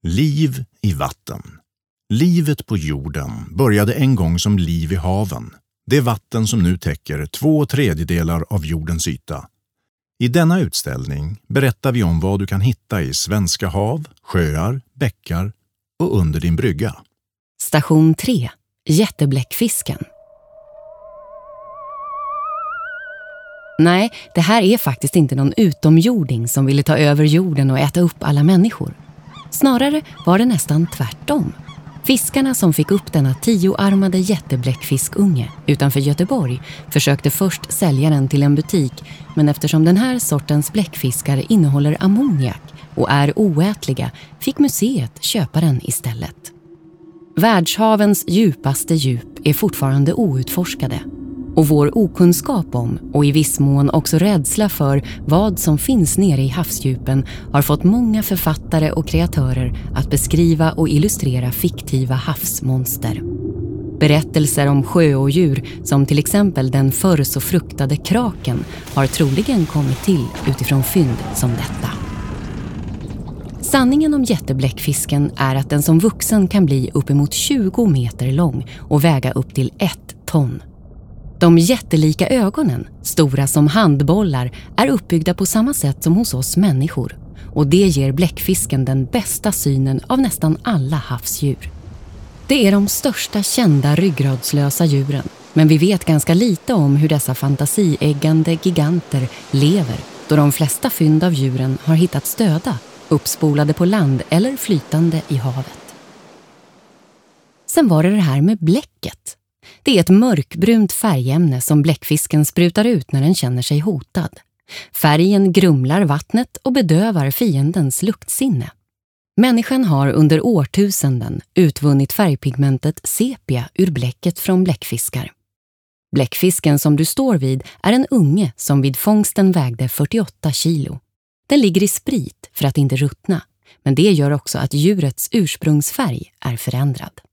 Liv i vatten. Livet på jorden började en gång som liv i haven. Det vatten som nu täcker 2/3 av jordens yta. I denna utställning berättar vi om vad du kan hitta i svenska hav, sjöar, bäckar och under din brygga. Station 3. Jättebläckfisken. Nej, det här är faktiskt inte någon utomjording som ville ta över jorden och äta upp alla människor. Snarare var det nästan tvärtom. Fiskarna som fick upp denna 10-armade jättebläckfiskunge utanför Göteborg försökte först sälja den till en butik, men eftersom den här sortens bläckfiskar innehåller ammoniak och är oätliga fick museet köpa den istället. Världshavens djupaste djup är fortfarande outforskade. Och vår okunskap om och i viss mån också rädsla för vad som finns nere i havsdjupen har fått många författare och kreatörer att beskriva och illustrera fiktiva havsmonster. Berättelser om sjöodjur som till exempel den förr så fruktade kraken har troligen kommit till utifrån fynd som detta. Sanningen om jättebläckfisken är att den som vuxen kan bli uppemot 20 meter lång och väga upp till 1 ton. De jättelika ögonen, stora som handbollar, är uppbyggda på samma sätt som hos oss människor. Och det ger bläckfisken den bästa synen av nästan alla havsdjur. Det är de största kända ryggradslösa djuren. Men vi vet ganska lite om hur dessa fantasieggande giganter lever, då de flesta fynd av djuren har hittats döda, uppspolade på land eller flytande i havet. Sen var det här med bläcket. Det är ett mörkbrunt färgämne som bläckfisken sprutar ut när den känner sig hotad. Färgen grumlar vattnet och bedövar fiendens luktsinne. Människan har under årtusenden utvunnit färgpigmentet sepia ur bläcket från bläckfiskar. Bläckfisken som du står vid är en unge som vid fångsten vägde 48 kilo. Den ligger i sprit för att inte ruttna, men det gör också att djurets ursprungsfärg är förändrad.